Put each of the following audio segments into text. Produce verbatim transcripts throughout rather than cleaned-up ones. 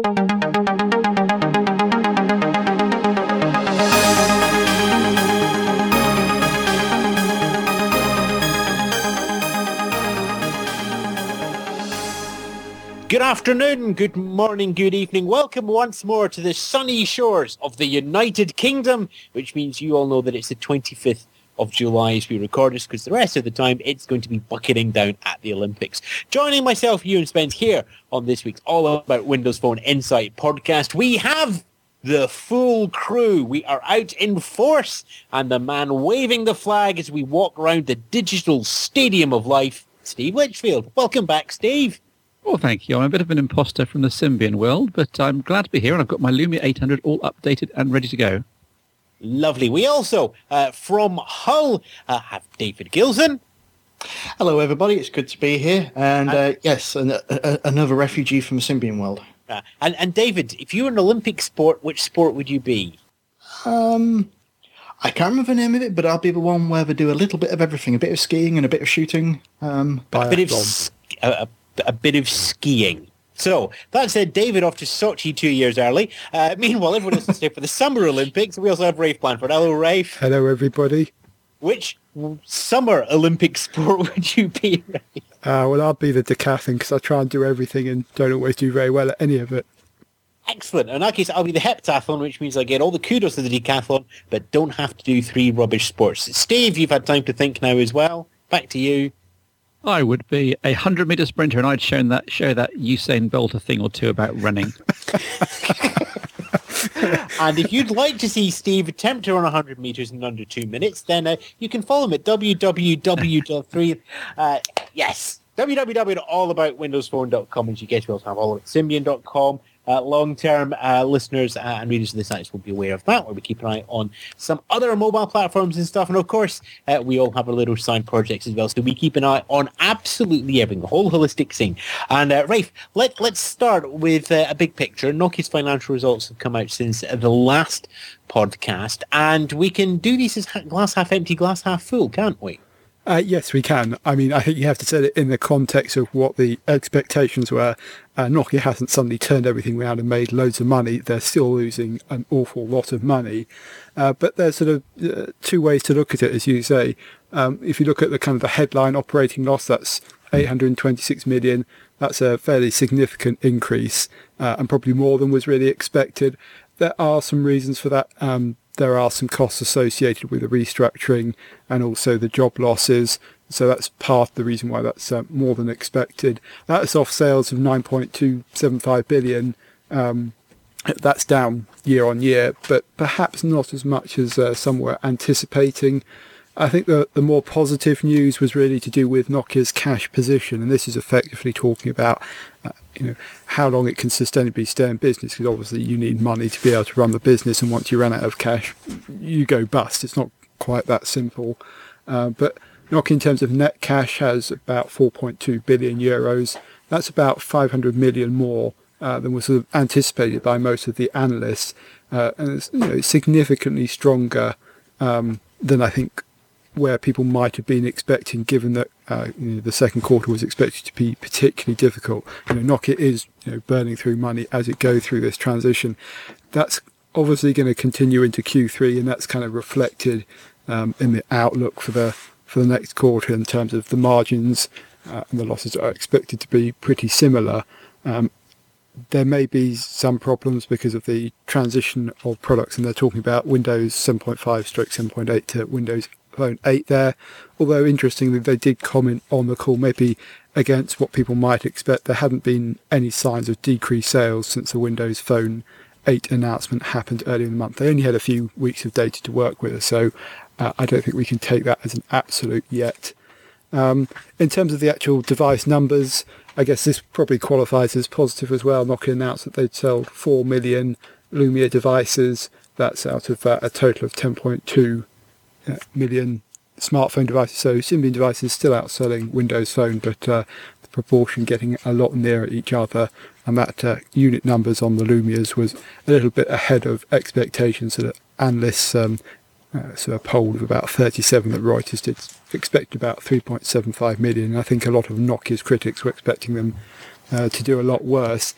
Good afternoon, good morning, good evening. Welcome once more to the sunny shores of the United Kingdom, which means you all know that it's the twenty-fifth of July as we record this, because the rest of the time it's going to be bucketing down at the Olympics. Joining myself, Ewan Spence, here on this week's All About Windows Phone Insight podcast, we have the full crew. We are out in force, and the man waving the flag as we walk around the digital stadium of life, Steve Litchfield. Welcome back, Steve. Well, thank you. I'm a bit of an imposter from the Symbian world, but I'm glad to be here, and I've got my Lumia eight hundred all updated and ready to go. Lovely. We also, uh, from Hull, uh, have David Gilson. Hello, everybody. It's good to be here. And, uh, yes, an, a, another refugee from the Symbian world. Uh, and, and David, if you were an Olympic sport, which sport would you be? Um, I can't remember the name of it, but I'll be the one where they do a little bit of everything, a bit of skiing and a bit of shooting. Um, a bit of sk- a, a, a bit of skiing. So, that said, David off to Sochi two years early. Uh, meanwhile, everyone else is here for the Summer Olympics. We also have Rafe Blanford. Hello, Rafe. Hello, everybody. Which summer Olympic sport would you be, Rafe? Uh, well, I'll be the decathlon, because I try and do everything and don't always do very well at any of it. Excellent. In that case, I'll be the heptathlon, which means I get all the kudos to the decathlon, but don't have to do three rubbish sports. Steve, you've had time to think now as well. Back to you. I would be a hundred-metre sprinter, and I'd shown that, show that Usain Bolt a thing or two about running. And if you'd like to see Steve attempt to run one hundred metres in under two minutes, then uh, you can follow him at w w w dot three uh, yes, w w w dot all about windows phone dot com, and you get to also have all about symbian dot com. Uh, long-term uh, listeners uh, and readers of the sites will be aware of that, where we keep an eye on some other mobile platforms and stuff. And of course, uh, we all have our little side projects as well, so we keep an eye on absolutely everything, the whole holistic scene. And uh, Rafe, let, let's start with uh, a big picture. Nokia's financial results have come out since uh, the last podcast, and we can do these as ha- glass half empty, glass half full, can't we? Uh, yes, we can. I mean, I think you have to set it in the context of what the expectations were. Uh, Nokia hasn't suddenly turned everything around and made loads of money. They're still losing an awful lot of money. Uh, but there's sort of uh, two ways to look at it, as you say. Um, if you look at the kind of the headline operating loss, that's eight hundred twenty-six million. That's a fairly significant increase, uh, and probably more than was really expected. There are some reasons for that. Um, There are some costs associated with the restructuring and also the job losses. So that's part of the reason why that's uh, more than expected. That's off sales of nine point two seven five billion. Um, that's down year on year, but perhaps not as much as uh, some were anticipating. I think the, the more positive news was really to do with Nokia's cash position, and this is effectively talking about uh, you know how long it can sustainably stay in business, because obviously you need money to be able to run the business, and once you run out of cash, you go bust. It's not quite that simple. Uh, but Nokia, in terms of net cash, has about four point two billion euros. That's about five hundred million more uh, than was sort of anticipated by most of the analysts, uh, and it's you know, significantly stronger um, than I think where people might have been expecting, given that uh, you know, the second quarter was expected to be particularly difficult. You know, Nokia is you know, burning through money as it goes through this transition. That's obviously going to continue into Q three, and that's kind of reflected um, in the outlook for the for the next quarter in terms of the margins, uh, and the losses are expected to be pretty similar. Um, there may be some problems because of the transition of products, and they're talking about Windows seven point five stroke seven point eight to Windows Phone eight there, although interestingly they did comment on the call, maybe against what people might expect. There hadn't been any signs of decreased sales since the Windows Phone eight announcement happened earlier in the month. They only had a few weeks of data to work with, so uh, I don't think we can take that as an absolute yet. Um, in terms of the actual device numbers, I guess this probably qualifies as positive as well. Nokia announced that they'd sold four million Lumia devices. That's out of uh, a total of ten point two Uh, million smartphone devices. So Symbian devices still outselling Windows Phone, but uh, the proportion getting a lot nearer each other, and that uh, unit numbers on the Lumias was a little bit ahead of expectations. So that analysts, um, uh, so a poll of about thirty-seven that Reuters did, expected about three point seven five million. And I think a lot of Nokia's critics were expecting them uh, to do a lot worse.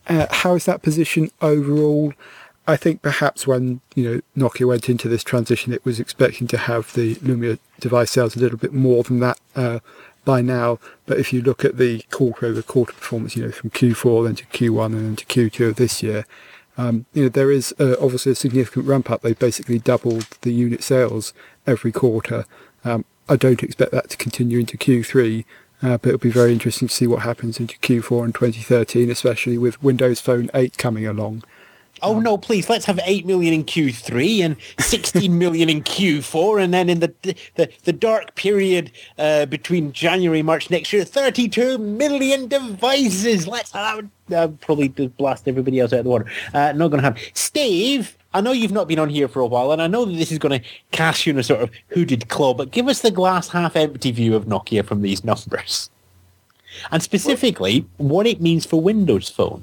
Uh, how is that position overall? I think perhaps when you know Nokia went into this transition, it was expecting to have the Lumia device sales a little bit more than that uh, by now. But if you look at the quarter-over-quarter performance, you know, from Q four then to Q one and then to Q two of this year, um, you know, there is uh, obviously a significant ramp-up. They've basically doubled the unit sales every quarter. Um, I don't expect that to continue into Q three, uh, but it'll be very interesting to see what happens into Q four in twenty thirteen, especially with Windows Phone eight coming along. Oh no, please, let's have eight million in Q three and sixteen million in Q four, and then in the the, the dark period uh, between January and March next year, thirty-two million devices. Let's have uh, probably blast everybody else out of the water. Uh, not going to happen. Steve, I know you've not been on here for a while, and I know that this is going to cast you in a sort of hooded claw, but give us the glass half empty view of Nokia from these numbers. And specifically, what it means for Windows Phone.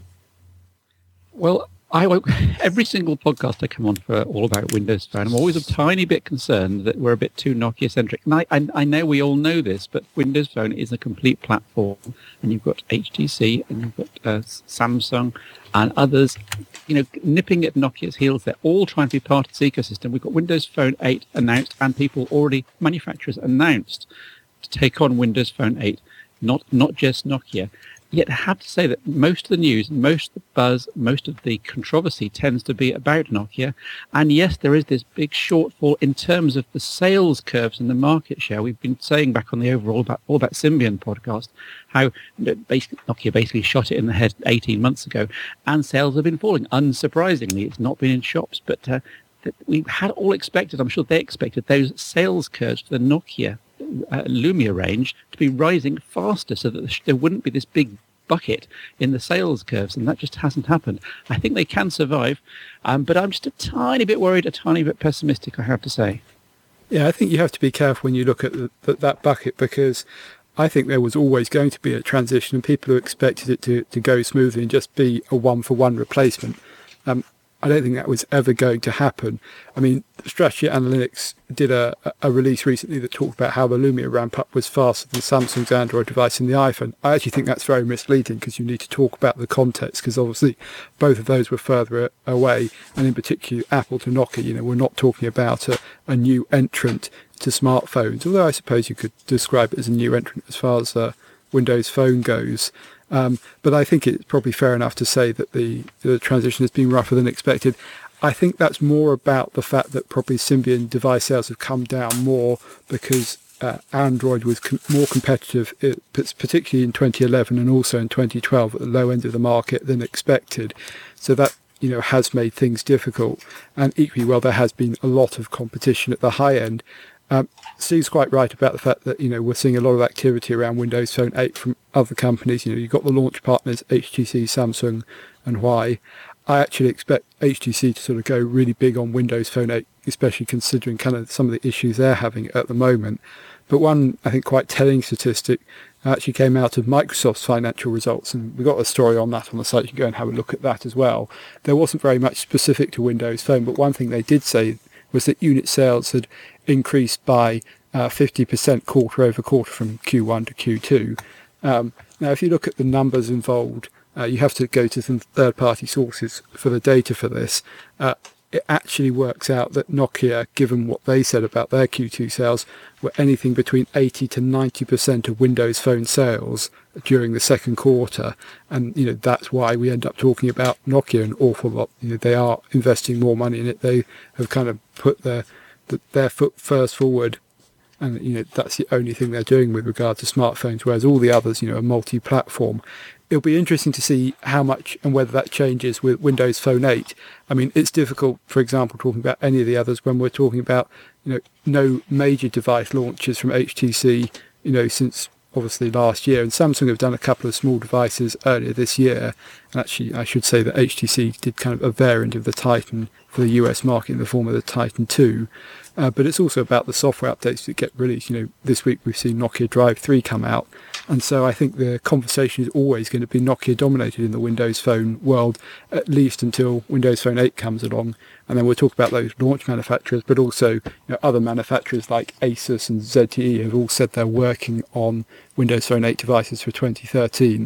Well, I won't, every single podcast I come on for all about Windows Phone, I'm always a tiny bit concerned that we're a bit too Nokia-centric. And I, I, I know we all know this, but Windows Phone is a complete platform. And you've got H T C and you've got uh, Samsung and others, you know, nipping at Nokia's heels. They're all trying to be part of this ecosystem. We've got Windows Phone eight announced and people already, manufacturers announced to take on Windows Phone eight, not not just Nokia. Yet I have to say that most of the news, most of the buzz, most of the controversy tends to be about Nokia. And yes, there is this big shortfall in terms of the sales curves and the market share. We've been saying back on the overall about all about Symbian podcast how basically Nokia basically shot it in the head eighteen months ago, and sales have been falling. Unsurprisingly, it's not been in shops, but uh, we had all expected. I'm sure they expected those sales curves for the Nokia Uh, Lumia range to be rising faster so that there wouldn't be this big bucket in the sales curves, and that just hasn't happened. I think they can survive, um, but I'm just a tiny bit worried, a tiny bit pessimistic, I have to say. Yeah, I think you have to be careful when you look at the, the, that bucket, because I think there was always going to be a transition and people who expected it to, to go smoothly and just be a one-for-one replacement. Um, I don't think that was ever going to happen. I mean, Strategy Analytics did a, a release recently that talked about how the Lumia ramp-up was faster than Samsung's Android device and the iPhone. I actually think that's very misleading because you need to talk about the context, because obviously both of those were further away, and in particular Apple to Nokia. You know, we're not talking about a, a new entrant to smartphones, although I suppose you could describe it as a new entrant as far as uh, Windows Phone goes. Um, but I think it's probably fair enough to say that the, the transition has been rougher than expected. I think that's more about the fact that probably Symbian device sales have come down more because uh, Android was com- more competitive, it, particularly in twenty eleven and also in twenty twelve at the low end of the market than expected. So that, you know, has made things difficult. And equally well, there has been a lot of competition at the high end. Um, Steve's quite right about the fact that, you know, we're seeing a lot of activity around Windows Phone eight from other companies. You know, you've got the launch partners, H T C, Samsung and Huawei. I actually expect H T C to sort of go really big on Windows Phone eight, especially considering kind of some of the issues they're having at the moment. But one, I think, quite telling statistic actually came out of Microsoft's financial results, and we've got a story on that on the site. You can go and have a look at that as well. There wasn't very much specific to Windows Phone, but one thing they did say was that unit sales had increased by uh, fifty percent quarter over quarter from Q one to Q two. Um, now, if you look at the numbers involved, uh, you have to go to some third-party sources for the data for this. Uh, it actually works out that Nokia, given what they said about their Q two sales, were anything between eighty to ninety percent of Windows Phone sales during the second quarter. And, you know, that's why we end up talking about Nokia an awful lot. You know, they are investing more money in it. They have kind of put their, their foot first forward. And, you know, that's the only thing they're doing with regard to smartphones, whereas all the others, you know, are multi-platform. It'll be interesting to see how much and whether that changes with Windows Phone eight. I mean, it's difficult, for example, talking about any of the others when we're talking about, you know, no major device launches from H T C, you know, since obviously last year. And Samsung have done a couple of small devices earlier this year. And actually, I should say that H T C did kind of a variant of the Titan for the U S market in the form of the Titan two. Uh, but it's also about the software updates that get released. You know, this week we've seen Nokia Drive three come out. And so I think the conversation is always going to be Nokia dominated in the Windows Phone world, at least until Windows Phone eight comes along. And then we'll talk about those launch manufacturers, but also, you know, other manufacturers like Asus and Z T E have all said they're working on Windows Phone eight devices for twenty thirteen.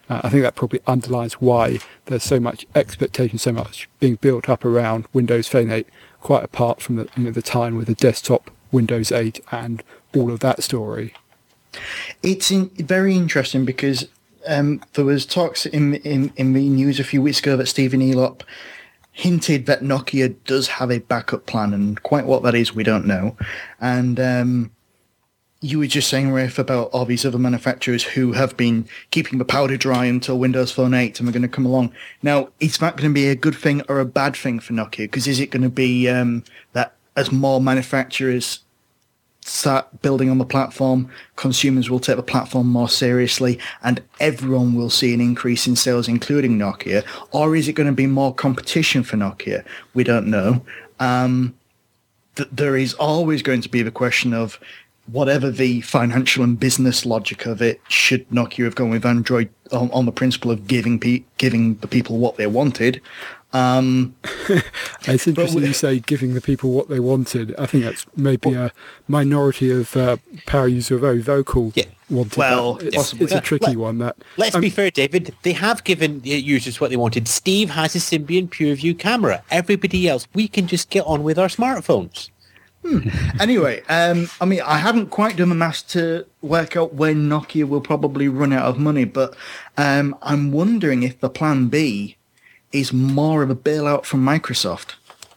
Uh, I think that probably underlines why there's so much expectation, so much being built up around Windows Phone eight, quite apart from the, you know, the time with the desktop Windows eight and all of that story. It's in, very interesting because um, there was talks in, in in the news a few weeks ago that Stephen Elop hinted that Nokia does have a backup plan, and quite what that is, we don't know. And um, you were just saying, Rafe, about all these other manufacturers who have been keeping the powder dry until Windows Phone eight and we're going to come along. Now, is that going to be a good thing or a bad thing for Nokia? Because is it going to be um, that as more manufacturers start building on the platform, consumers will take the platform more seriously and everyone will see an increase in sales, including Nokia? Or is it going to be more competition for Nokia? We don't know. Um, th- there is always going to be the question of, whatever the financial and business logic of it, should Nokia have gone with Android on, on the principle of giving pe- giving the people what they wanted? Um, it's interesting we, you say giving the people what they wanted. I think that's maybe well, a minority of uh, power users who are very vocal. Yeah. Wanted well, that. It's, possibly. it's a tricky Let, one. That Let's um, be fair, David. They have given users what they wanted. Steve has a Symbian PureView camera. Everybody else, we can just get on with our smartphones. Hmm. Anyway, um, I mean, I haven't quite done the maths to work out when Nokia will probably run out of money, but um, I'm wondering if the plan B is more of a bailout from Microsoft.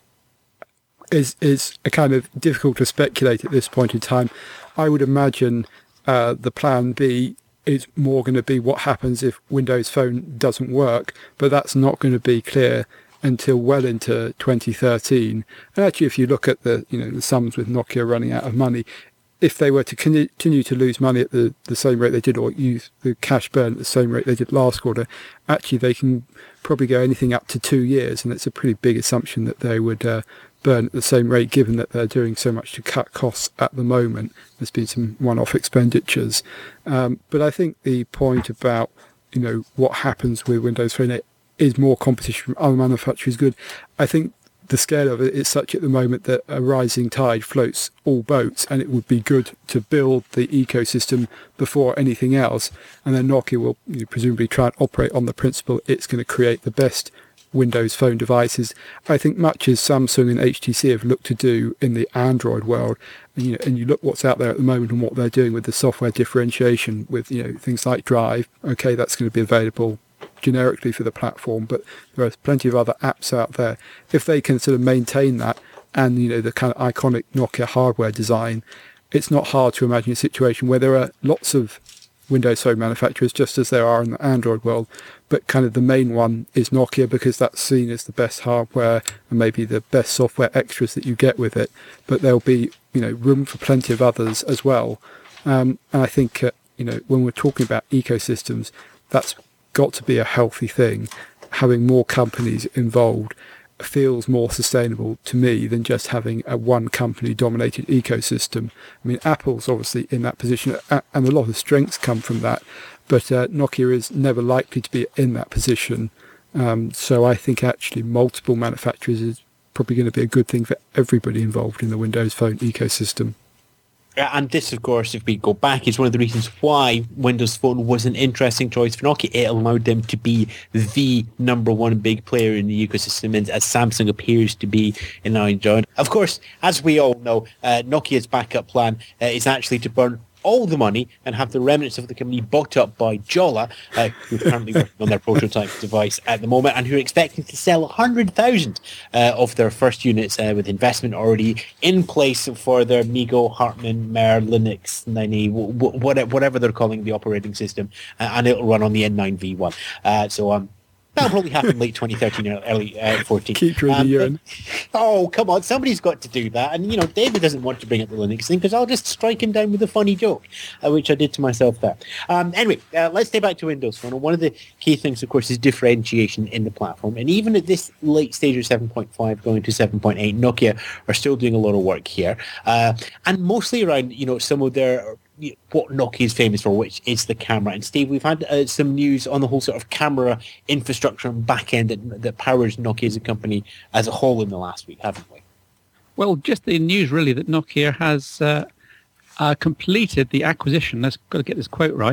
Is is a kind of difficult to speculate at this point in time. I would imagine uh, the plan B is more going to be what happens if Windows Phone doesn't work, but that's not going to be clear until well into twenty thirteen. And actually, if you look at the you know the sums with Nokia running out of money, if they were to continue to lose money at the, the same rate they did, or use the cash burn at the same rate they did last quarter, actually they can probably go anything up to two years, and it's a pretty big assumption that they would uh, burn at the same rate, given that they're doing so much to cut costs at the moment. There's been some one-off expenditures. Um, but I think the point about you know what happens with Windows Phone eight is more competition from other manufacturers good. I think the scale of it is such at the moment that a rising tide floats all boats, and it would be good to build the ecosystem before anything else, and then Nokia will you know, presumably try and operate on the principle it's going to create the best Windows Phone devices. I think much as Samsung and H T C have looked to do in the Android world, and you know, and you look what's out there at the moment and what they're doing with the software differentiation with you know things like Drive. Okay, that's going to be available generically for the platform, but there are plenty of other apps out there. If they can sort of maintain that and you know the kind of iconic Nokia hardware design, it's not hard to imagine a situation where there are lots of Windows Phone manufacturers, just as there are in the Android world, but kind of the main one is Nokia because that's seen as the best hardware and maybe the best software extras that you get with it. But there'll be you know room for plenty of others as well. Um, and I think uh, you know when we're talking about ecosystems, that's got to be a healthy thing. Having more companies involved feels more sustainable to me than just having a one company dominated ecosystem. I mean, Apple's obviously in that position and a lot of strengths come from that, but uh, Nokia is never likely to be in that position. Um, so I think actually multiple manufacturers is probably going to be a good thing for everybody involved in the Windows Phone ecosystem. And this, of course, if we go back, is one of the reasons why Windows Phone was an interesting choice for Nokia. It allowed them to be the number one big player in the ecosystem, and as Samsung appears to be in Android. Of course, as we all know, uh, Nokia's backup plan uh, is actually to burn all the money and have the remnants of the company bought up by Jolla, uh, who are currently working on their prototype device at the moment and who are expecting to sell one hundred thousand uh, of their first units uh, with investment already in place for their Migo, Hartmann, Mer, Linux, ninety, w- w- whatever they're calling the operating system, uh, and it'll run on the N nine V one. Uh, so um, that'll probably happen late twenty thirteen or early uh, fourteen. Keep drawing um, the urine. Oh, come on. Somebody's got to do that. And, you know, David doesn't want to bring up the Linux thing because I'll just strike him down with a funny joke, uh, which I did to myself there. Um, anyway, uh, let's stay back to Windows Phone. One of the key things, of course, is differentiation in the platform. And even at this late stage of seven point five going to seven point eight, Nokia are still doing a lot of work here. Uh, and mostly around, you know, some of their... what Nokia is famous for, which is the camera. And Steve, we've had uh, some news on the whole sort of camera infrastructure and back end that, that powers Nokia as a company as a whole in the last week, haven't we? Well, just the news really that Nokia has uh, uh, completed the acquisition, let's got to get this quote right,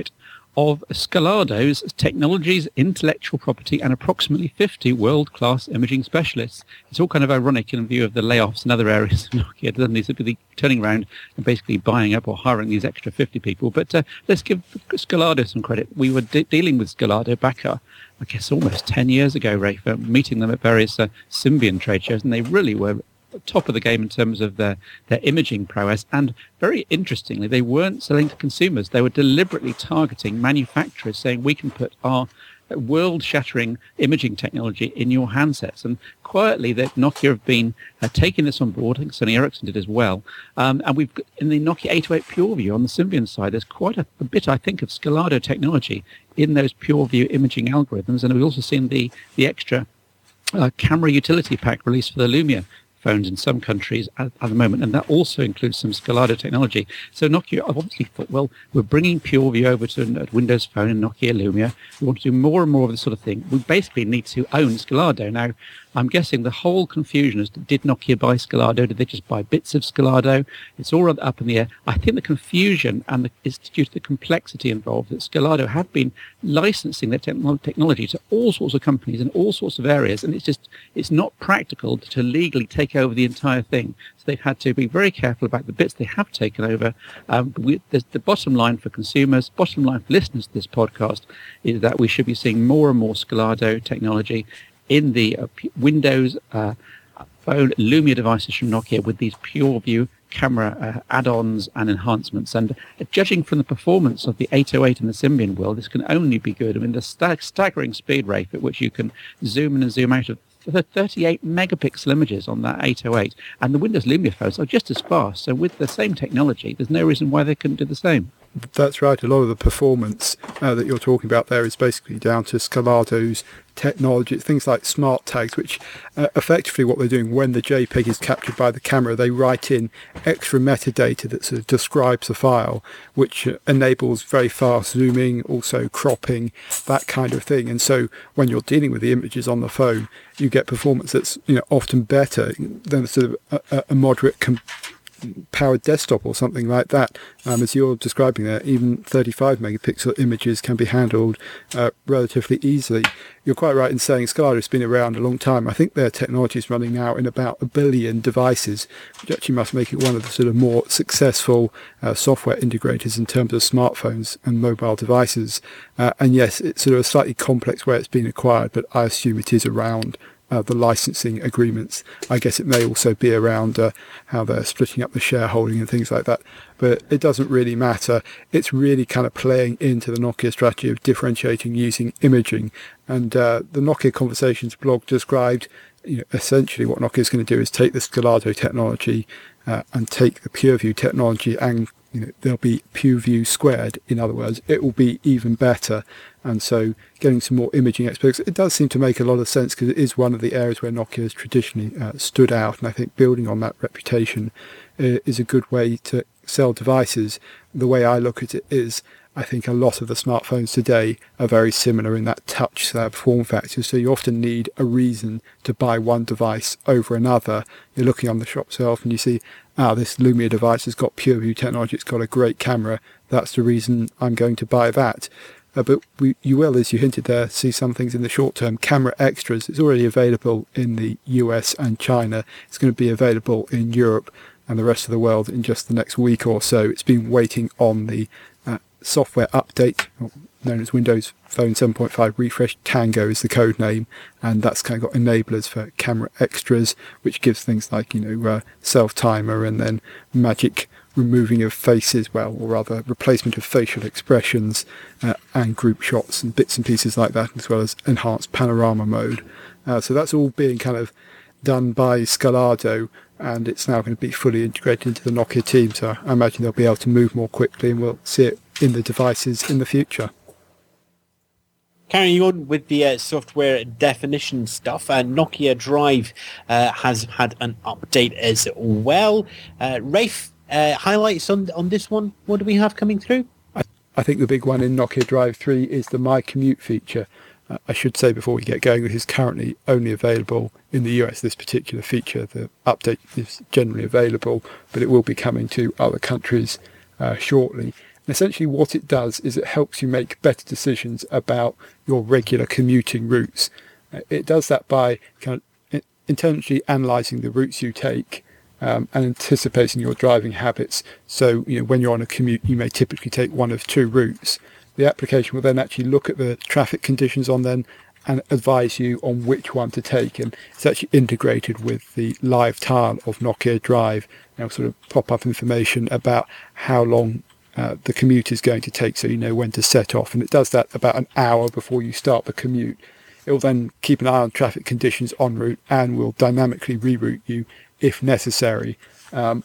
of Scalado's technologies, intellectual property, and approximately fifty world-class imaging specialists. It's all kind of ironic in view of the layoffs in other areas of Nokia, doesn't it? They're turning around and basically buying up or hiring these extra fifty people. But uh, let's give Scalado some credit. We were de- dealing with Scalado back, uh, I guess, almost ten years ago, Rafe, uh, meeting them at various uh, Symbian trade shows, and they really were top of the game in terms of their, their imaging prowess. And very interestingly, they weren't selling to consumers. They were deliberately targeting manufacturers, saying we can put our world-shattering imaging technology in your handsets. And quietly, that Nokia have been uh, taking this on board. I think Sony Ericsson did as well. Um, and we've got, in the Nokia eight oh eight PureView on the Symbian side, there's quite a, a bit, I think, of Scalado technology in those PureView imaging algorithms. And we've also seen the the extra uh, camera utility pack released for the Lumia phones in some countries at, at the moment, and that also includes some Scalado technology. So Nokia, I've obviously thought, well, we're bringing PureView over to a Windows Phone and Nokia Lumia. We want to do more and more of this sort of thing. We basically need to own Scalado. Now, I'm guessing the whole confusion is, did Nokia buy Scalado? Did they just buy bits of Scalado? It's all up in the air. I think the confusion and the, is due to the complexity involved, that Scalado have been licensing their techno- technology to all sorts of companies in all sorts of areas, and it's just, it's not practical to legally take over the entire thing. So they've had to be very careful about the bits they have taken over. Um, we, the, the bottom line for consumers, bottom line for listeners to this podcast, is that we should be seeing more and more Scalado technology in the uh, Windows uh, Phone Lumia devices from Nokia with these PureView camera uh, add-ons and enhancements. And uh, judging from the performance of the eight oh eight in the Symbian world, this can only be good. I mean, the stag- staggering speed rate at which you can zoom in and zoom out of thirty-eight megapixel images on that eight oh eight, and the Windows Lumia phones are just as fast. So with the same technology, there's no reason why they couldn't do the same. That's right. A lot of the performance uh, that you're talking about there is basically down to Scalado's technology. Things like smart tags, which uh, effectively what they're doing when the JPEG is captured by the camera, they write in extra metadata that sort of describes the file, which uh, enables very fast zooming, also cropping, that kind of thing. And so when you're dealing with the images on the phone, you get performance that's, you know, often better than sort of a, a moderate com- powered desktop or something like that. Um, as you're describing there, even thirty-five megapixel images can be handled uh, relatively easily. You're quite right in saying Scalado has been around a long time. I think their technology is running now in about a billion devices, which actually must make it one of the sort of more successful uh, software integrators in terms of smartphones and mobile devices. Uh, and yes, it's sort of a slightly complex way it's been acquired, but I assume it is around Uh, the licensing agreements. I guess it may also be around uh, how they're splitting up the shareholding and things like that, but it doesn't really matter. It's really kind of playing into the Nokia strategy of differentiating using imaging. And uh, the Nokia Conversations blog described, you know, essentially what Nokia is going to do is take the Scalado technology uh, and take the PureView technology, and you know, there'll be PureView squared. In other words, it will be even better. And so getting some more imaging experts, it does seem to make a lot of sense, because it is one of the areas where Nokia has traditionally uh, stood out. And I think building on that reputation uh, is a good way to sell devices. The way I look at it is, I think a lot of the smartphones today are very similar in that touch slab form factor. So you often need a reason to buy one device over another. You're looking on the shop shelf and you see, ah, this Lumia device has got PureView technology. It's got a great camera. That's the reason I'm going to buy that. Uh, but we, you will, as you hinted there, see some things in the short term. Camera extras, it's already available in the U S and China. It's going to be available in Europe and the rest of the world in just the next week or so. It's been waiting on the uh, software update, known as Windows Phone seven point five Refresh. Tango is the code name, and that's kind of got enablers for camera extras, which gives things like, you know, uh, self-timer and then magic removing of faces, well, or rather replacement of facial expressions uh, and group shots and bits and pieces like that, as well as enhanced panorama mode. Uh, so that's all being kind of done by Scalado, and it's now going to be fully integrated into the Nokia team. So I imagine they'll be able to move more quickly, and we'll see it in the devices in the future. Carrying on with the uh, software definition stuff, uh, Nokia Drive uh, has had an update as well. Uh, Rafe, uh, highlights on on this one. What do we have coming through? I, I think the big one in Nokia Drive three is the My Commute feature. Uh, I should say before we get going, this is currently only available in the U S, this particular feature. The update is generally available, but it will be coming to other countries uh, shortly. essentially what it does is it helps you make better decisions about your regular commuting routes. It does that by kind of intelligently analysing the routes you take um, and anticipating your driving habits. So, you know, when you're on a commute, you may typically take one of two routes. The application will then actually look at the traffic conditions on them and advise you on which one to take. And it's actually integrated with the live tile of Nokia Drive. And it'll sort of pop up information about how long uh, the commute is going to take, so you know when to set off. And it does that about an hour before you start the commute. It will then keep an eye on traffic conditions en route and will dynamically reroute you if necessary. Um,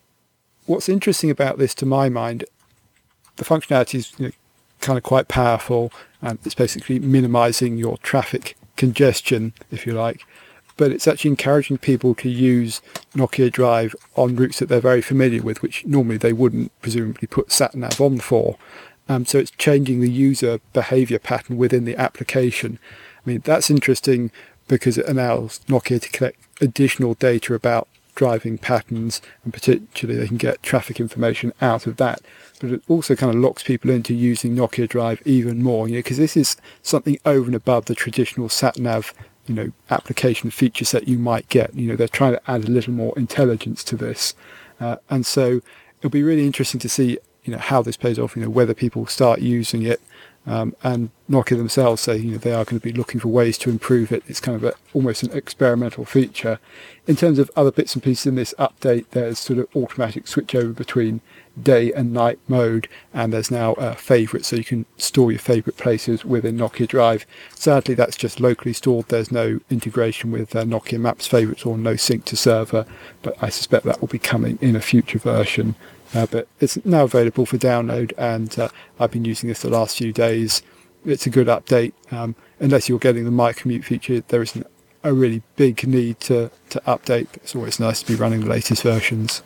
what's interesting about this, to my mind, the functionality is, you know, kind of quite powerful, and it's basically minimizing your traffic congestion, if you like, but it's actually encouraging people to use Nokia Drive on routes that they're very familiar with, which normally they wouldn't presumably put sat-nav on for. Um, so it's changing the user behavior pattern within the application. I mean, that's interesting because it allows Nokia to collect additional data about driving patterns, and particularly they can get traffic information out of that. But it also kind of locks people into using Nokia Drive even more, you know, because this is something over and above the traditional sat-nav, you know, application feature set you might get. You know, they're trying to add a little more intelligence to this, uh, and so it'll be really interesting to see, you know, how this pays off. You know, whether people start using it, um, and Nokia themselves say, you know, they are going to be looking for ways to improve it. It's kind of a, almost an experimental feature. In terms of other bits and pieces in this update, there's sort of automatic switchover between day and night mode, and there's now a favourite, so you can store your favourite places within Nokia Drive. Sadly, that's just locally stored. There's no integration with uh, Nokia Maps favourites or no sync to server, but I suspect that will be coming in a future version. Uh, but it's now available for download, and uh, I've been using this the last few days. It's a good update. Um, unless you're getting the My Commute feature, there isn't a really big need to, to update, but it's always nice to be running the latest versions.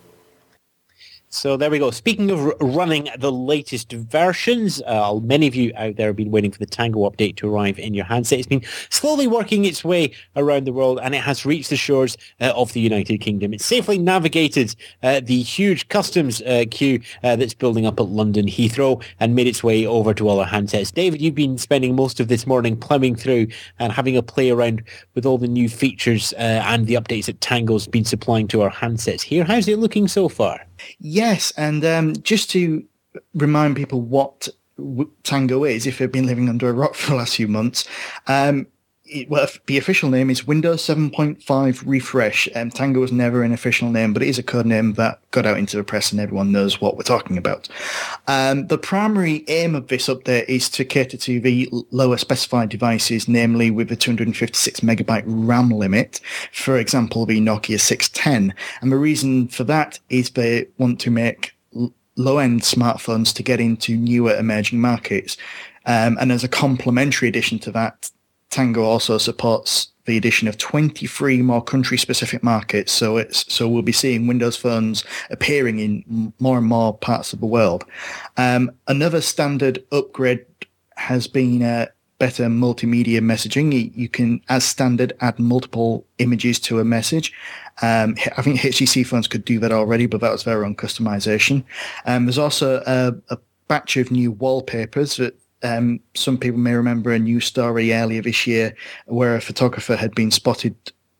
So there we go. Speaking of r- running the latest versions, uh, many of you out there have been waiting for the Tango update to arrive in your handset. It's been slowly working its way around the world, and it has reached the shores uh, of the United Kingdom. It's safely navigated uh, the huge customs uh, queue uh, that's building up at London Heathrow and made its way over to all our handsets. David, you've been spending most of this morning plumbing through and having a play around with all the new features uh, and the updates that Tango's been supplying to our handsets here. How's it looking so far? Yes, and um, just to remind people what w- Tango is, if they've been living under a rock for the last few months, um, it, well, the official name is Windows seven point five Refresh. Um, Tango was never an official name, but it is a code name that got out into the press and everyone knows what we're talking about. Um, the primary aim of this update is to cater to the lower specified devices, namely with the two hundred fifty-six megabyte RAM limit, for example, the Nokia six ten. And the reason for that is they want to make l- low-end smartphones to get into newer emerging markets. Um, and as a complementary addition to that, Tango also supports the addition of twenty-three more country-specific markets, so it's so we'll be seeing Windows phones appearing in more and more parts of the world. Um, another standard upgrade has been uh, better multimedia messaging. You can, as standard, add multiple images to a message. Um, I think H T C phones could do that already, but that was their own customization. Um, there's also a, a batch of new wallpapers that Um, some people may remember a news story earlier this year where a photographer had been spotted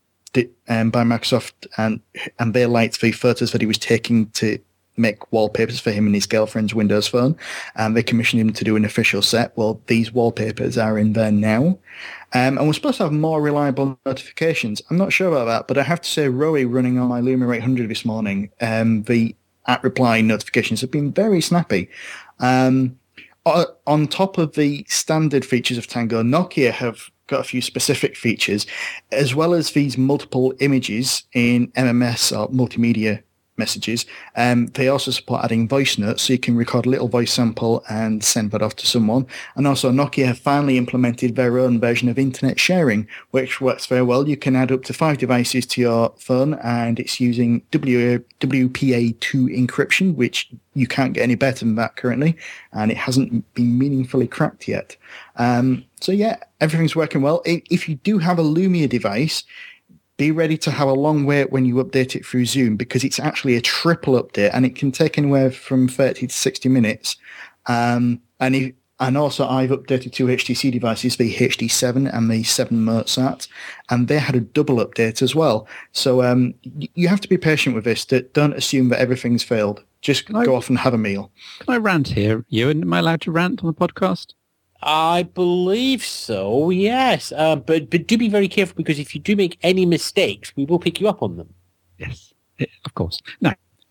um, by Microsoft, and and they liked the photos that he was taking to make wallpapers for him and his girlfriend's Windows phone, and they commissioned him to do an official set. Well, these wallpapers are in there now, um, and we're supposed to have more reliable notifications. I'm not sure about that, but I have to say, Rowie running on my Lumia eight hundred this morning, um, the at reply notifications have been very snappy. Um, On top of the standard features of Tango, Nokia have got a few specific features, as well as these multiple images in M M S or multimedia messages. Um, they also support adding voice notes, so you can record a little voice sample and send that off to someone. And also, Nokia have finally implemented their own version of internet sharing, which works very well. You can add up to five devices to your phone, and it's using W P A two encryption, which you can't get any better than that currently, and it hasn't been meaningfully cracked yet. Um, so yeah, everything's working well. If you do have a Lumia device, be ready to have a long wait when you update it through Zoom, because it's actually a triple update and it can take anywhere from thirty to sixty minutes. Um, and if, and also I've updated two H T C devices, the H D seven and the seven Mozart, and they had a double update as well. So um, y- you have to be patient with this. Don't assume that everything's failed. Just Can I- go off and have a meal. Can I rant here, Ewan? Am I allowed to rant on the podcast? I believe so, yes. Uh, but but do be very careful, because if you do make any mistakes, we will pick you up on them. Yes, eh, of course. Now,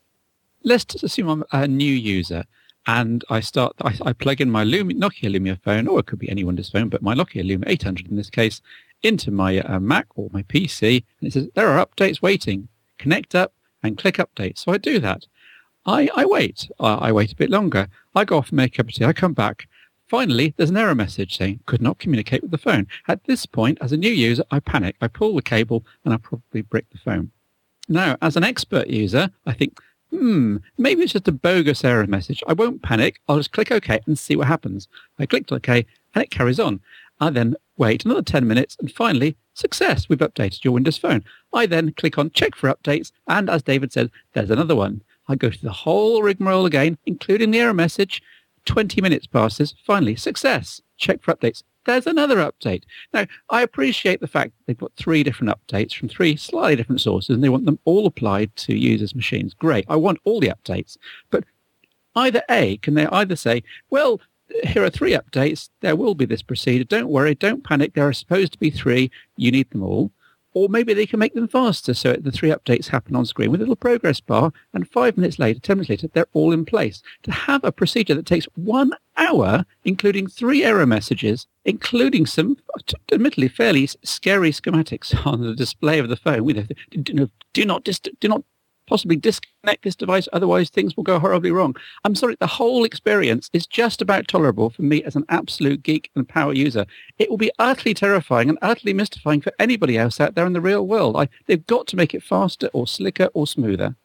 let's just assume I'm a new user, and I start. I, I plug in my Lumia, Nokia Lumia phone, or it could be any Windows phone, but my Nokia Lumia eight hundred in this case, into my uh, Mac or my P C, and it says there are updates waiting. Connect up and click update. So I do that. I, I wait. I, I wait a bit longer. I go off and make a cup of tea. I come back. Finally, there's an error message saying could not communicate with the phone. At this point, as a new user, I panic. I pull the cable and I probably brick the phone. Now, as an expert user, I think, hmm, maybe it's just a bogus error message. I won't panic. I'll just click OK and see what happens. I clicked OK and it carries on. I then wait another ten minutes and finally, success, we've updated your Windows phone. I then click on check for updates and, as David said, there's another one. I go through the whole rigmarole again, including the error message. twenty minutes passes. Finally, success. Check for updates. There's another update. Now, I appreciate the fact they've got three different updates from three slightly different sources, and they want them all applied to users' machines. Great. I want all the updates. But either A, can they either say, well, here are three updates. There will be this procedure. Don't worry. Don't panic. There are supposed to be three. You need them all. Or maybe they can make them faster so the three updates happen on screen with a little progress bar, and five minutes later, ten minutes later, they're all in place. To have a procedure that takes one hour, including three error messages, including some, admittedly, fairly scary schematics on the display of the phone. We do, do not dis, do not possibly disconnect this device, otherwise things will go horribly wrong. I'm sorry, the whole experience is just about tolerable for me as an absolute geek and power user. It will be utterly terrifying and utterly mystifying for anybody else out there in the real world. I, they've got to make it faster or slicker or smoother.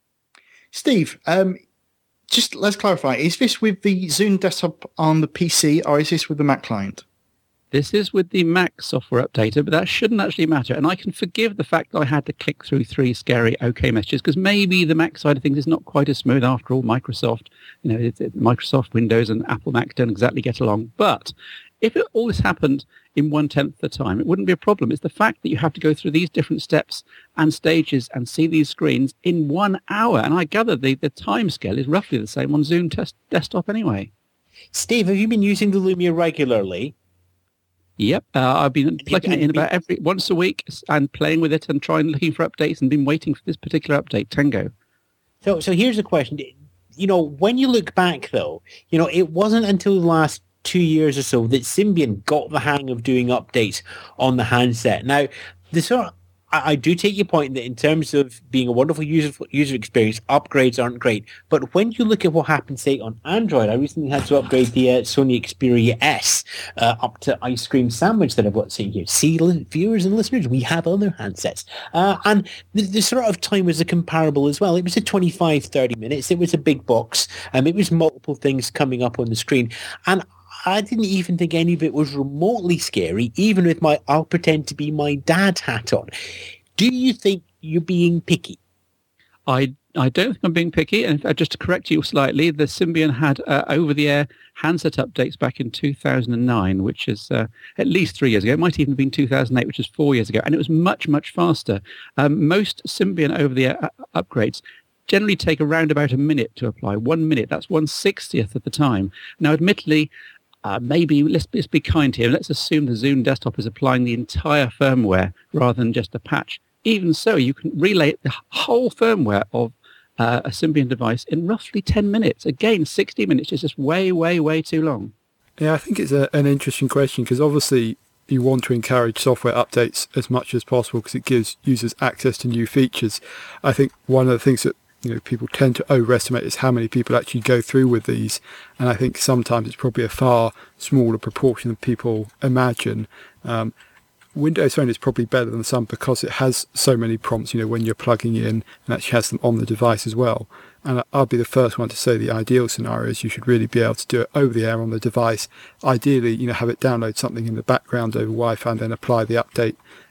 Steve, um, just let's clarify. Is this with the Zune desktop on the P C, or is this with the Mac client? This is with the Mac software updater, but that shouldn't actually matter. And I can forgive the fact that I had to click through three scary OK messages, because maybe the Mac side of things is not quite as smooth after all. Microsoft, you know, it, it, Microsoft Windows and Apple Mac don't exactly get along. But if it, all this happened in one-tenth the time, it wouldn't be a problem. It's the fact that you have to go through these different steps and stages and see these screens in one hour. And I gather the, the time scale is roughly the same on Zune test, desktop anyway. Steve, have you been using the Lumia regularly? Yep, uh, I've been plugging and it in you- about every once a week and playing with it and trying looking for updates and been waiting for this particular update, Tango. So, so here's the question. You know, when you look back, though, you know, it wasn't until the last two years or so that Symbian got the hang of doing updates on the handset. Now, the sort of, I, I do take your point that in terms of being a wonderful user user experience, upgrades aren't great. But when you look at what happened, say, on Android, I recently had to upgrade the uh, Sony Xperia S uh, up to Ice Cream Sandwich that I've got sitting here. See, li- viewers and listeners, we have other handsets. Uh, and the, the sort of time was a comparable as well. It was a twenty-five, thirty minutes. It was a big box. Um, it was multiple things coming up on the screen. And I didn't even think any of it was remotely scary, even with my I'll pretend to be my dad hat on. Do you think you're being picky? I I don't think I'm being picky, and uh, just to correct you slightly, the Symbian had uh, over-the-air handset updates back in two thousand nine, which is uh, at least three years ago. It might even have been two thousand eight, which is four years ago, and it was much, much faster. Um, most Symbian over-the-air uh, upgrades generally take around about a minute to apply. One minute, that's one sixtieth of the time. Now, admittedly, Uh, maybe let's, let's be kind here. Let's assume the Zune desktop is applying the entire firmware rather than just a patch. Even so, you can relay the whole firmware of uh, a Symbian device in roughly ten minutes. Again, sixty minutes is just way, way, way too long. Yeah, I think it's a, an interesting question, because obviously you want to encourage software updates as much as possible because it gives users access to new features. I think one of the things that you know people tend to overestimate is how many people actually go through with these, and I think sometimes it's probably a far smaller proportion than people imagine. Um, Windows Phone is probably better than some because it has so many prompts, you know, when you're plugging in, and actually has them on the device as well. And I'll be the first one to say the ideal scenario is you should really be able to do it over the air on the device. Ideally, you know, have it download something in the background over Wi-Fi and then apply the update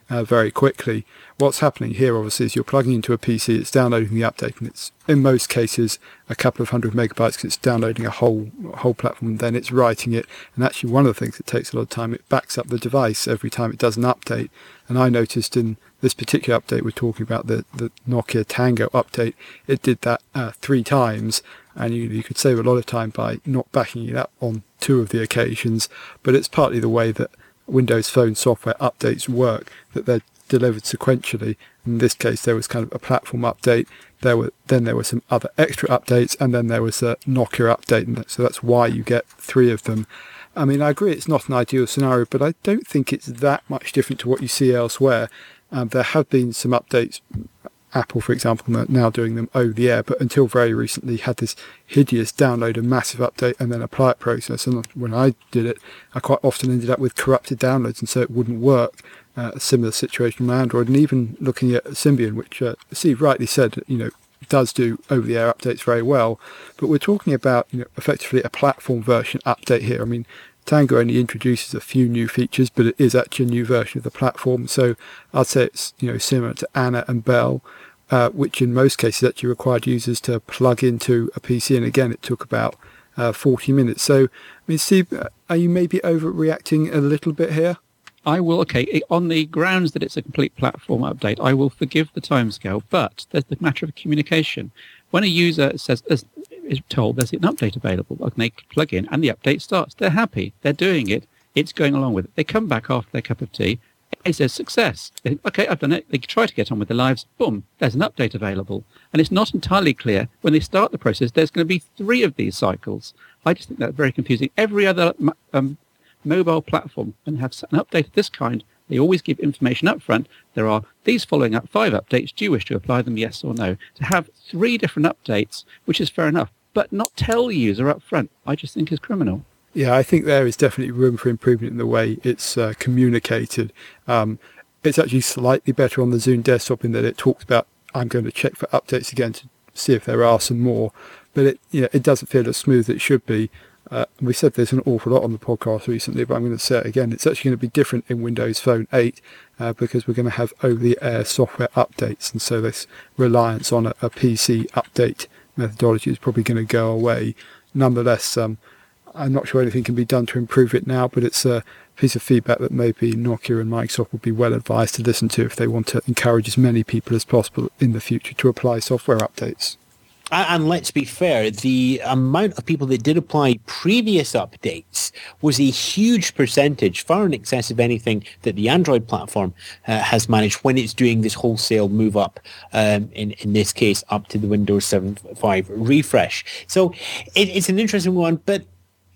uh, very quickly. What's happening here, obviously, is you're plugging into a P C, it's downloading the update, and it's, in most cases, a couple of hundred megabytes because it's downloading a whole whole platform, and then it's writing it. And actually, one of the things that takes a lot of time, it backs up the device every time it does an update. And I noticed in this particular update, we're talking about the, the Nokia Tango update, it did that uh, three times, and you, you could save a lot of time by not backing it up on two of the occasions, but it's partly the way that Windows Phone software updates work, that they're delivered sequentially. In this case, there was kind of a platform update, there were then there were some other extra updates, and then there was a Nokia update, and so that's why you get three of them. I mean, I agree it's not an ideal scenario, but I don't think it's that much different to what you see elsewhere. Um, there have been some updates, Apple, for example, now doing them over the air, but until very recently had this hideous download a massive update and then apply it process. And when I did it, I quite often ended up with corrupted downloads, and so it wouldn't work. Uh, a similar situation on Android, and even looking at Symbian, which uh, Steve rightly said, you know, does do over-the-air updates very well. But we're talking about, you know, effectively a platform version update here. I mean, Tango only introduces a few new features, but it is actually a new version of the platform. So I'd say it's, you know, similar to Anna and Bell, uh, which in most cases actually required users to plug into a P C. And again, it took about uh, forty minutes. So, I mean, Steve, are you maybe overreacting a little bit here? I will, okay, on the grounds that it's a complete platform update, I will forgive the timescale, but there's the matter of communication. When a user says, is told there's an update available, and they plug in and the update starts, they're happy, they're doing it, it's going along with it. They come back after their cup of tea, it says success. They think, okay, I've done it. They try to get on with their lives, boom, there's an update available. And it's not entirely clear when they start the process, there's going to be three of these cycles. I just think that's very confusing. Every other um, mobile platform and have an update of this kind, they always give information up front. There are these following up five updates. Do you wish to apply them, yes or no? To have three different updates, which is fair enough, but not tell the user up front, I just think is criminal. Yeah, I think there is definitely room for improvement in the way it's uh, communicated. Um, it's actually slightly better on the Zune desktop in that it talks about, I'm going to check for updates again to see if there are some more, but it, you know, it doesn't feel as smooth as it should be. Uh, we said there's an awful lot on the podcast recently, but I'm going to say it again. It's actually going to be different in Windows Phone eight uh, because we're going to have over-the-air software updates, and so this reliance on a, a P C update methodology is probably going to go away. Nonetheless, um, I'm not sure anything can be done to improve it now, but it's a piece of feedback that maybe Nokia and Microsoft would be well advised to listen to if they want to encourage as many people as possible in the future to apply software updates. And let's be fair, the amount of people that did apply previous updates was a huge percentage, far in excess of anything that the Android platform uh, has managed when it's doing this wholesale move up, um, in, in this case, up to the Windows seven point five refresh. So it, it's an interesting one, but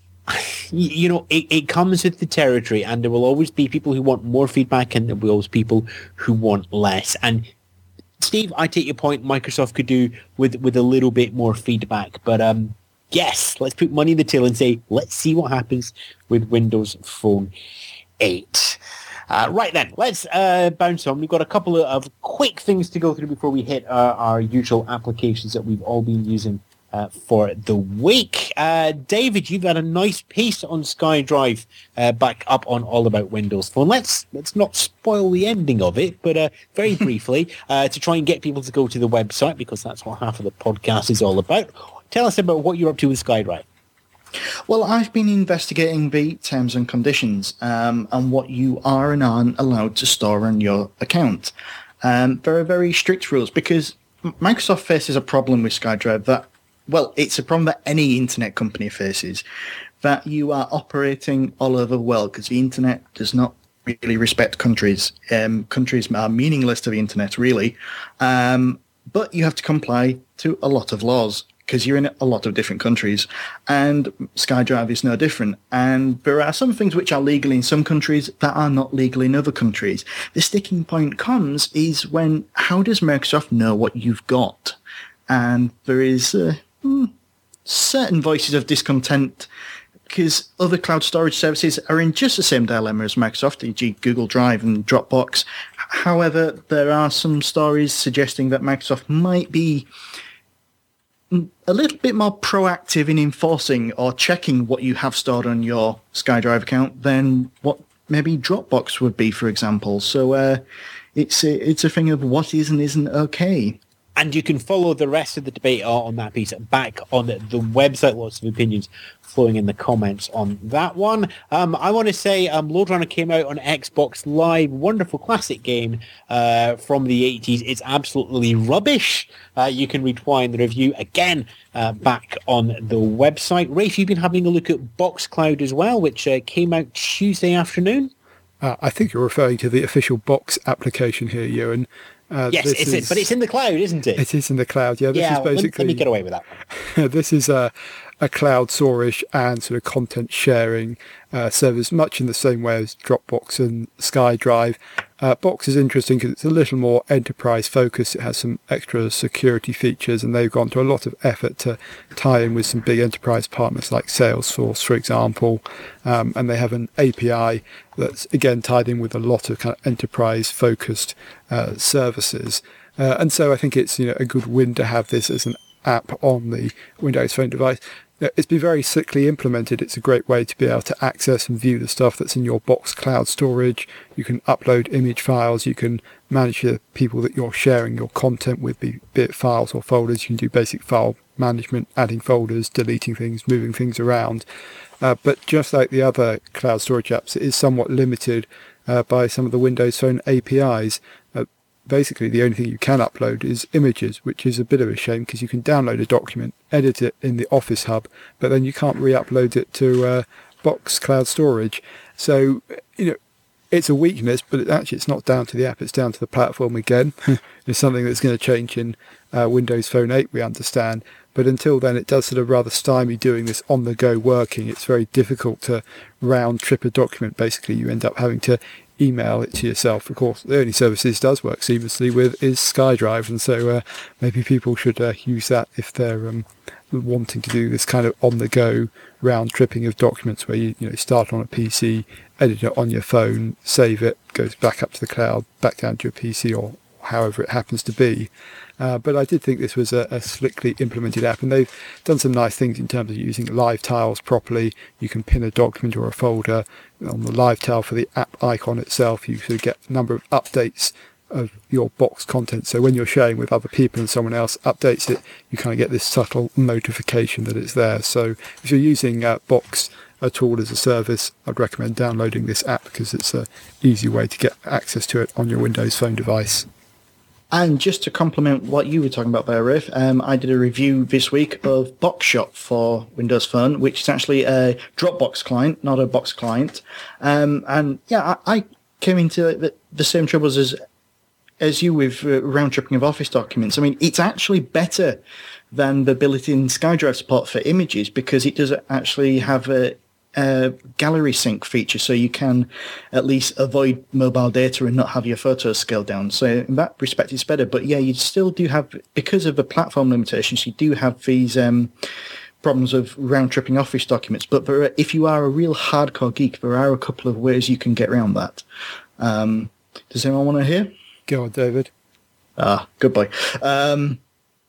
you know, it, it comes with the territory, and there will always be people who want more feedback, and there will always be people who want less. And Steve, I take your point. Microsoft could do with with a little bit more feedback, but um, yes, let's put money in the till and say, let's see what happens with Windows Phone eight. Uh, right then, let's uh, bounce on. We've got a couple of, of quick things to go through before we hit uh, our usual applications that we've all been using Uh, for the week. Uh, David, you've got a nice piece on SkyDrive uh, back up on All About Windows Phone. Let's let's not spoil the ending of it, but uh, very briefly, uh, to try and get people to go to the website, because that's what half of the podcast is all about. Tell us about what you're up to with SkyDrive. Well, I've been investigating the terms and conditions um, and what you are and aren't allowed to store on your account. Um, there are very strict rules because Microsoft faces a problem with SkyDrive that Well, it's a problem that any internet company faces, that you are operating all over the world because the internet does not really respect countries. Um, countries are meaningless to the internet, really. Um, but you have to comply to a lot of laws because you're in a lot of different countries, and SkyDrive is no different. And there are some things which are legal in some countries that are not legal in other countries. The sticking point comes is when, how does Microsoft know what you've got? And there is... Uh, Hmm, certain voices of discontent because other cloud storage services are in just the same dilemma as Microsoft, for example Google Drive and Dropbox. However, there are some stories suggesting that Microsoft might be a little bit more proactive in enforcing or checking what you have stored on your SkyDrive account than what maybe Dropbox would be, for example. So uh, it's a, it's a thing of what is and isn't okay. And you can follow the rest of the debate on that piece back on the website. Lots of opinions flowing in the comments on that one. Um, I want to say um, Lord Runner came out on Xbox Live. Wonderful classic game uh, from the eighties. It's absolutely rubbish. Uh, you can rewind the review again uh, back on the website. Rafe, you've been having a look at Boxcloud as well, which uh, came out Tuesday afternoon. Uh, I think you're referring to the official Box application here, Ewan. Uh, yes, it's is, it, but it's in the cloud, isn't it? It is in the cloud, yeah. This yeah, is basically, let, let me get away with that one. This is a, a cloud storage and sort of content sharing uh, service, much in the same way as Dropbox and SkyDrive. Uh, Box is interesting because it's a little more enterprise focused. It has some extra security features, and they've gone to a lot of effort to tie in with some big enterprise partners like Salesforce, for example. Um, and they have an A P I that's, again, tied in with a lot of kind of enterprise focused uh, services. Uh, and so I think it's, you know, a good win to have this as an app on the Windows Phone device. It's been very slickly implemented. It's a great way to be able to access and view the stuff that's in your Box cloud storage. You can upload image files. You can manage the people that you're sharing your content with, be it files or folders. You can do basic file management, adding folders, deleting things, moving things around. Uh, but just like the other cloud storage apps, it is somewhat limited uh, by some of the Windows Phone A P Is. Uh, Basically, the only thing you can upload is images, which is a bit of a shame because you can download a document, edit it in the Office Hub, but then you can't re-upload it to uh, Box Cloud Storage. So, you know, it's a weakness, but it, actually it's not down to the app, it's down to the platform again. It's something that's going to change in uh, Windows Phone eight, we understand. But until then, it does sort of rather stymie doing this on-the-go working. It's very difficult to round-trip a document. Basically, you end up having to email it to yourself. Of course, the only service this does work seamlessly with is SkyDrive, and so uh, maybe people should uh, use that if they're um, wanting to do this kind of on-the-go round-tripping of documents where you, you know, start on a P C, edit it on your phone, save it, goes back up to the cloud, back down to your P C, or however it happens to be. Uh, but I did think this was a, a slickly implemented app, and they've done some nice things in terms of using live tiles properly. You can pin a document or a folder on the live tile for the app icon itself. You sort of get a number of updates of your Box content. So when you're sharing with other people and someone else updates it, you kind of get this subtle notification that it's there. So if you're using uh, Box at all as a service, I'd recommend downloading this app because it's an easy way to get access to it on your Windows Phone device. And just to complement what you were talking about there, Riff, um, I did a review this week of BoxShot for Windows Phone, which is actually a Dropbox client, not a Box client. Um, and yeah, I, I came into the, the same troubles as as you with uh, round-tripping of Office documents. I mean, it's actually better than the built-in SkyDrive support for images because it does actually have a Uh, gallery sync feature, so you can at least avoid mobile data and not have your photos scaled down. So in that respect, it's better. But yeah, you still do have, because of the platform limitations, you do have these um, problems of round-tripping Office documents. But there, if you are a real hardcore geek, there are a couple of ways you can get around that. Um, does anyone want to hear? Go on, David. Ah, good boy. Um,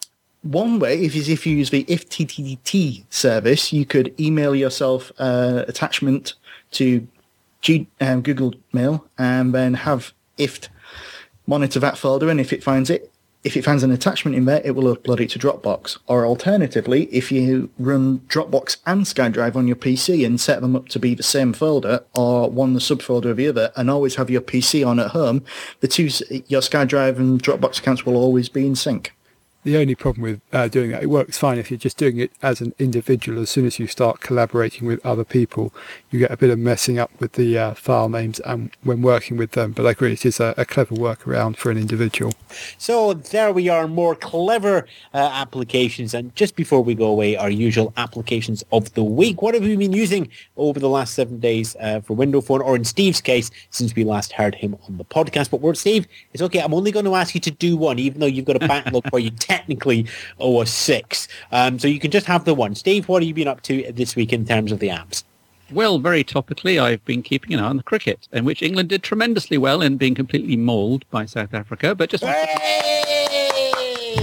One way is if you use the I F T T T service, you could email yourself an uh, attachment to G, um, Google Mail and then have I F T monitor that folder, and if it finds it, if it finds an attachment in there, it will upload it to Dropbox. Or alternatively, if you run Dropbox and SkyDrive on your P C and set them up to be the same folder or one the subfolder of the other and always have your P C on at home, the two, your SkyDrive and Dropbox accounts will always be in sync. The only problem with uh, doing that, it works fine if you're just doing it as an individual. As soon as you start collaborating with other people, you get a bit of messing up with the uh, file names and when working with them. But I agree, it is a, a clever workaround for an individual. So there we are, more clever uh, applications. And just before we go away, our usual applications of the week. What have we been using over the last seven days uh, for Windows Phone, or in Steve's case, since we last heard him on the podcast? But word, Steve, it's okay. I'm only going to ask you to do one, even though you've got a backlog where you technically owe us six. Um, so you can just have the one. Steve, what have you been up to this week in terms of the apps? Well, very topically, I've been keeping an eye on the cricket, in which England did tremendously well in being completely mauled by South Africa, but just... Hey!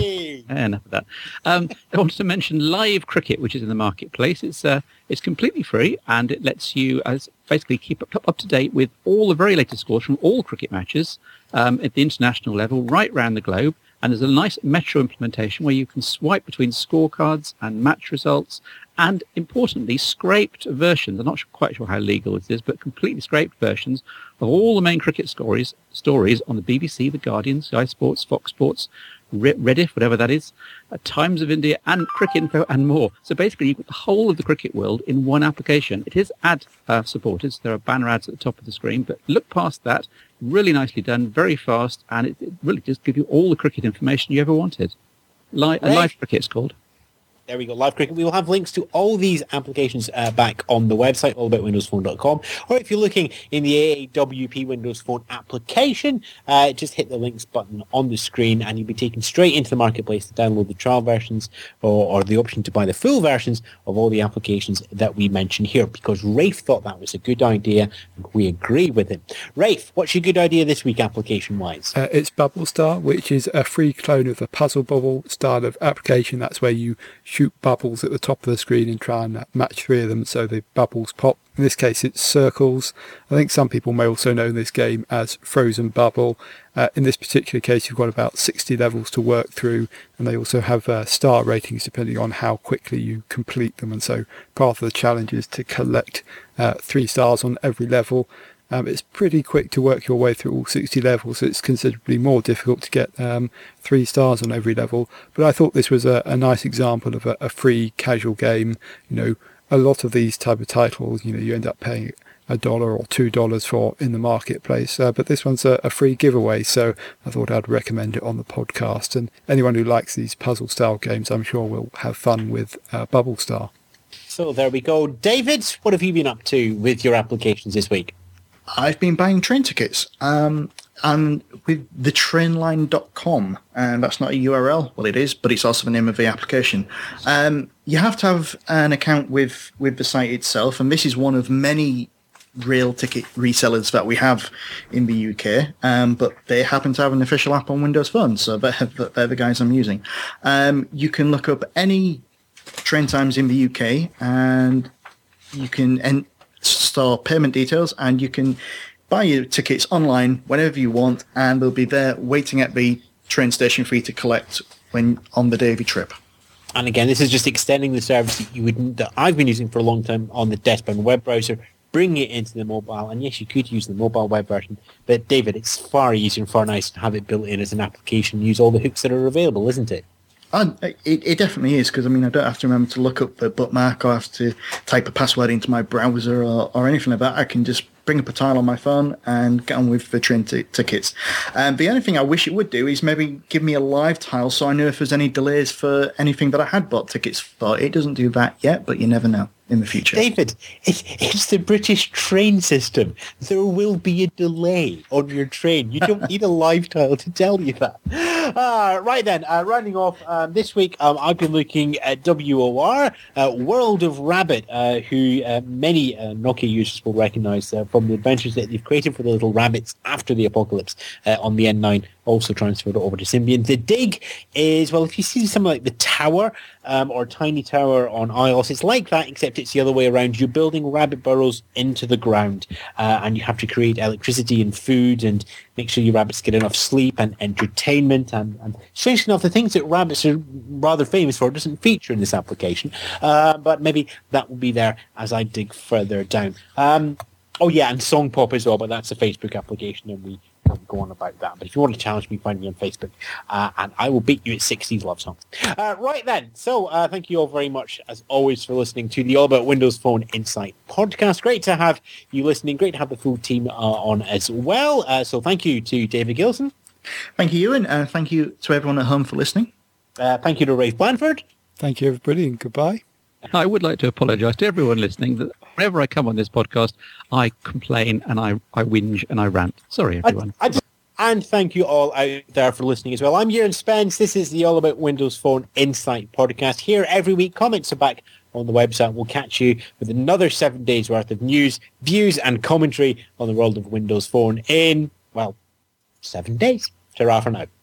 enough of that. Um, I wanted to mention Live Cricket, which is in the marketplace. It's uh, it's completely free, and it lets you as basically keep up, up to date with all the very latest scores from all cricket matches um, at the international level, right around the globe. And there's a nice Metro implementation where you can swipe between scorecards and match results, and importantly, scraped versions. I'm not sure, quite sure how legal it is, but completely scraped versions of all the main cricket stories stories on the B B C, The Guardian, Sky Sports, Fox Sports, Rediff, whatever that is, uh, Times of India, and Cricket Info, and more. So basically, you've got the whole of the cricket world in one application. It is ad uh, supported, so there are banner ads at the top of the screen, but look past that. Really nicely done, very fast, and it, it really just gives you all the cricket information you ever wanted. Li- Right. Live Cricket, it's called. There we go, Live Cricket. We will have links to all these applications uh, back on the website, all about windows phone dot com. Or if you're looking in the A A W P Windows Phone application, uh, just hit the links button on the screen and you'll be taken straight into the marketplace to download the trial versions or, or the option to buy the full versions of all the applications that we mentioned here, because Rafe thought that was a good idea and we agree with him. Rafe, what's your good idea this week application-wise? Uh, it's Bubble Star, which is a free clone of the Puzzle Bubble style of application. That's where you shoot bubbles at the top of the screen and try and uh, match three of them so the bubbles pop. In this case, it's circles. I think some people may also know this game as Frozen Bubble. Uh, in this particular case, you've got about sixty levels to work through, and they also have uh, star ratings depending on how quickly you complete them. And so part of the challenge is to collect uh, three stars on every level. Um, it's pretty quick to work your way through all sixty levels. It's considerably more difficult to get um, three stars on every level. But I thought this was a, a nice example of a, a free casual game. You know, a lot of these type of titles, you know, you end up paying a dollar or two dollars for in the marketplace. Uh, but this one's a, a free giveaway, so I thought I'd recommend it on the podcast. And anyone who likes these puzzle style games, I'm sure will have fun with uh, Bubble Star. So there we go. David, what have you been up to with your applications this week? I've been buying train tickets, um, and with the trainline dot com, and that's not a U R L. Well, it is, but it's also the name of the application. Um, you have to have an account with, with the site itself, and this is one of many rail ticket resellers that we have in the U K, um, but they happen to have an official app on Windows Phone, so they're, they're the guys I'm using. Um, you can look up any train times in the U K, and you can... En- store payment details, and you can buy your tickets online whenever you want, and they'll be there waiting at the train station for you to collect when on the day of your trip. And again, this is just extending the service that you would that I've been using for a long time on the desktop and web browser, bringing it into the mobile. And yes, you could use the mobile web version, but David, it's far easier and far nicer to have it built in as an application, use all the hooks that are available, isn't it? And it, it definitely is, because I mean I don't have to remember to look up the bookmark or have to type a password into my browser or, or anything like that. I can just bring up a tile on my phone and get on with the train t- tickets. And the only thing I wish it would do is maybe give me a live tile so I know if there's any delays for anything that I had bought tickets for. It doesn't do that yet, but you never know in the future. David, it, it's the British train system. There will be a delay on your train. You don't need a live tile to tell you that. Uh, right then, uh, rounding off um, this week, um, I've been looking at W O R, uh, World of Rabbit, uh, who uh, many uh, Nokia users will recognise uh, from the adventures that they've created for the little rabbits after the apocalypse uh, on the N nine, also transferred over to Symbian. The Dig is, well, if you see something like the Tower um, or Tiny Tower on iOS, it's like that, except it's the other way around. You're building rabbit burrows into the ground, uh, and you have to create electricity and food and make sure your rabbits get enough sleep and entertainment. And, and strangely enough, the things that rabbits are rather famous for doesn't feature in this application, uh, but maybe that will be there as I dig further down. Um, oh yeah, and Song Pop as well, but that's a Facebook application, and we won't go on about that. But if you want to challenge me, find me on Facebook, uh, and I will beat you at sixties love songs. Uh, right then, so uh, thank you all very much, as always, for listening to the All About Windows Phone Insight podcast. Great to have you listening. Great to have the full team uh, on as well. Uh, so thank you to David Gilson. Thank you, Ewan, and thank you to everyone at home for listening. Uh, thank you to Rafe Blanford. Thank you, everybody, and goodbye. I would like to apologise to everyone listening that whenever I come on this podcast, I complain and I, I whinge and I rant. Sorry, everyone. I, I just, and thank you all out there for listening as well. I'm Ewan Spence. This is the All About Windows Phone Insight podcast. Here every week, comments are back on the website. We'll catch you with another seven days worth of news, views and commentary on the world of Windows Phone in, well, seven days. Ta-ra for now.